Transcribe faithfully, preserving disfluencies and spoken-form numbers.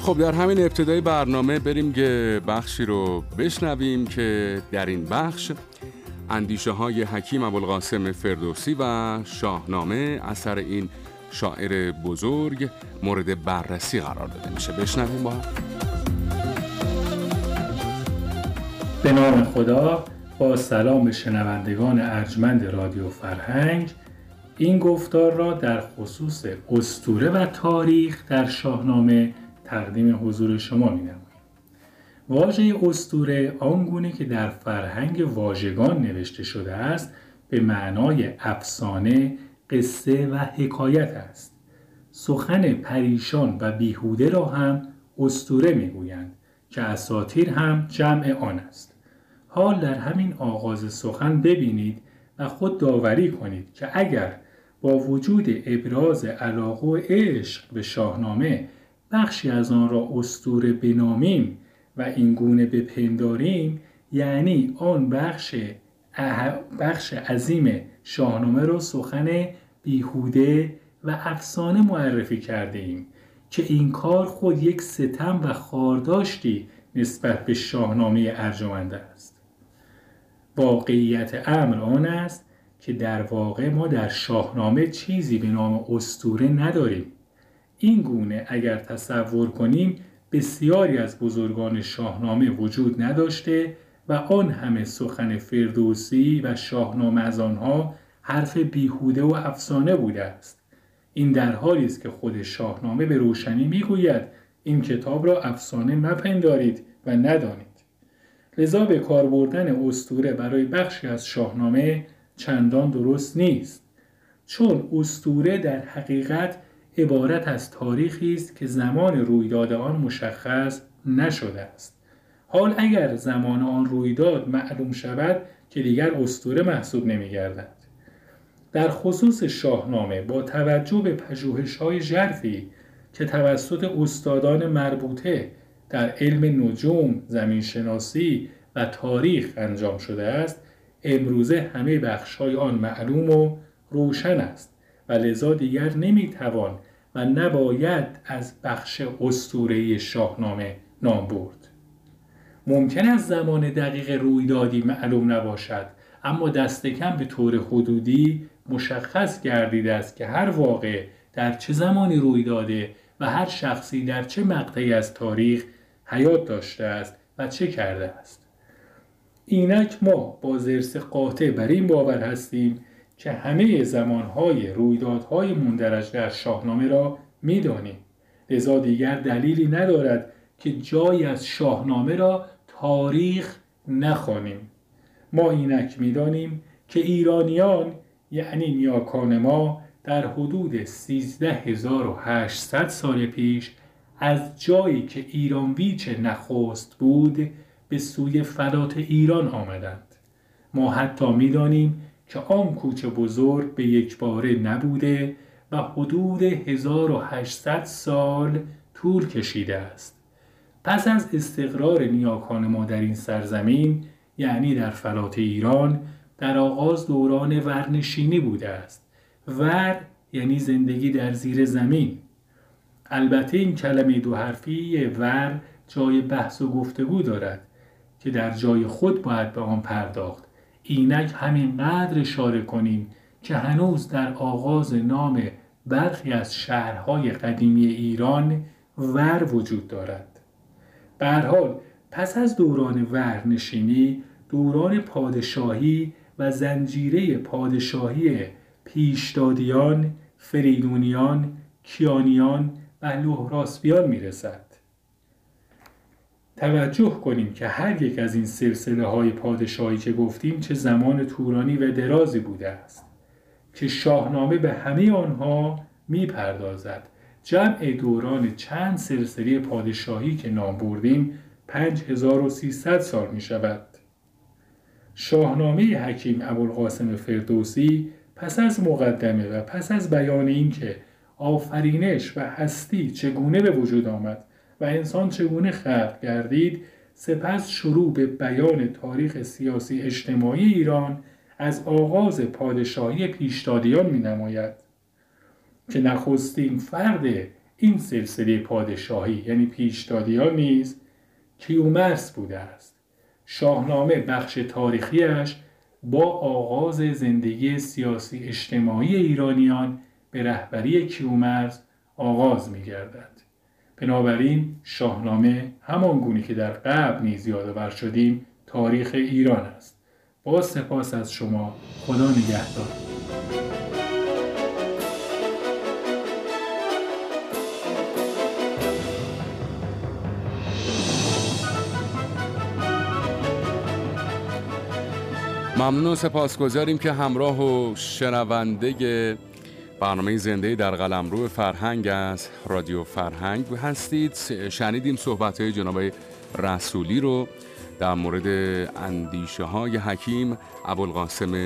خب در همین ابتدای برنامه بریم که بخشی رو بشنویم که در این بخش اندیشه های حکیم ابوالقاسم فردوسی و شاهنامه اثر این شاعر بزرگ مورد بررسی قرار داده میشه. بشنویم با هم. به نام خدا. با سلام شنوندگان ارجمند رادیو فرهنگ، این گفتار را در خصوص اسطوره و تاریخ در شاهنامه تقدیم حضور شما می‌نماییم. واژه اسطوره آنگونه که در فرهنگ واژگان نوشته شده است به معنای افسانه، قصه و حکایت است. سخن پریشان و بیهوده را هم اسطوره میگویند که اساطیر هم جمع آن است. حال در همین آغاز سخن ببینید و خود داوری کنید که اگر با وجود ابراز علاقه و عشق به شاهنامه بخشی از آن را اسطوره بنامیم و این گونه بپنداریم، یعنی آن بخش بخش عظیم شاهنامه را سخن بیهوده و افسانه معرفی کرده ایم که این کار خود یک ستم و خارداشتی نسبت به شاهنامه ارجمند است. واقعیت امر آن است که در واقع ما در شاهنامه چیزی به نام اسطوره نداریم. این گونه اگر تصور کنیم بسیاری از بزرگان شاهنامه وجود نداشته و آن همه سخن فردوسی و شاهنامه از آنها حرف بیهوده و افسانه بوده است. این در حالی است که خود شاهنامه به روشنی میگوید این کتاب را افسانه مپندارید و ندانید. لذا به کار بردن اسطوره برای بخشی از شاهنامه چندان درست نیست، چون اسطوره در حقیقت عبارت از تاریخی است که زمان رویداد آن مشخص نشده است. حال اگر زمان آن رویداد معلوم شود که دیگر اسطوره محسوب نمی‌گردد. در خصوص شاهنامه با توجه به پژوهش‌های ژرفی که توسط استادان مربوطه در علم نجوم، زمینشناسی و تاریخ انجام شده است، امروزه همه بخش‌های آن معلوم و روشن است و لذا دیگر نمی‌توان و نباید از بخش اسطوره‌ای شاهنامه نام برد. ممکن است زمان دقیق رویدادی معلوم نباشد، اما دست کم به طور حدودی مشخص گردیده است که هر واقعه در چه زمانی روی داده و هر شخصی در چه مقطعی از تاریخ حیات داشته است و چه کرده است. اینک ما با ضرس قاطع بر این باور هستیم که همه زمانهای رویدادهای مندرج در شاهنامه را می‌دانیم. لذا دیگر دلیلی ندارد که جایی از شاهنامه را تاریخ نخوانیم. ما اینک می‌دانیم که ایرانیان یعنی نیاکان ما در حدود سیزده هزار و هشتصد سال پیش از جایی که ایرانویچ نخست بود به سوی فلات ایران آمدند. ما حتی می‌دانیم که آن کوچ بزرگ به یک باره نبوده و حدود هزار و هشتصد سال طول کشیده است. پس از استقرار نیاکان ما در این سرزمین یعنی در فلات ایران در آغاز دوران ورنشینی بوده است. ور یعنی زندگی در زیر زمین. البته این کلمه دو حرفی ور جای بحث و گفتگو دارد که در جای خود باید به آن پرداخت. اینک همینقدر اشاره کنیم که هنوز در آغاز نام برخی از شهرهای قدیمی ایران ور وجود دارد. به هر حال پس از دوران ورنشینی دوران پادشاهی و زنجیره پادشاهی پیشدادیان، فریدونیان، کیانیان و لهراسبیان میرسد. توجه کنیم که هر یک از این سلسله های پادشاهی که گفتیم چه زمان طولانی و درازی بوده است که شاهنامه به همه آنها میپردازد. جمع دوران چند سلسله پادشاهی که نام بردیم پنج هزار و سیصد سال می شود. شاهنامه حکیم ابوالقاسم فردوسی پس از مقدمه و پس از بیان این که آفرینش و هستی چگونه به وجود آمد و انسان چگونه خلق گردید، سپس شروع به بیان تاریخ سیاسی اجتماعی ایران از آغاز پادشاهی پیشدادیان می نماید که نخستین فرد این سلسله پادشاهی یعنی پیشدادیان نیز کیومرث بوده است. شاهنامه بخش تاریخیش با آغاز زندگی سیاسی اجتماعی ایرانیان به رهبری کیومرث آغاز می‌گردد. بنابراین شاهنامه همان گونه که در قبل نیز یادآور شدیم تاریخ ایران است. با سپاس از شما. خدا نگهدار. ممنون و سپاسگزاریم که همراه و شنونده برنامه زنده در قلمرو فرهنگ از رادیو فرهنگ هستید. شنیدیم صحبت‌های جناب رسولی رو در مورد اندیشه های حکیم ابوالقاسم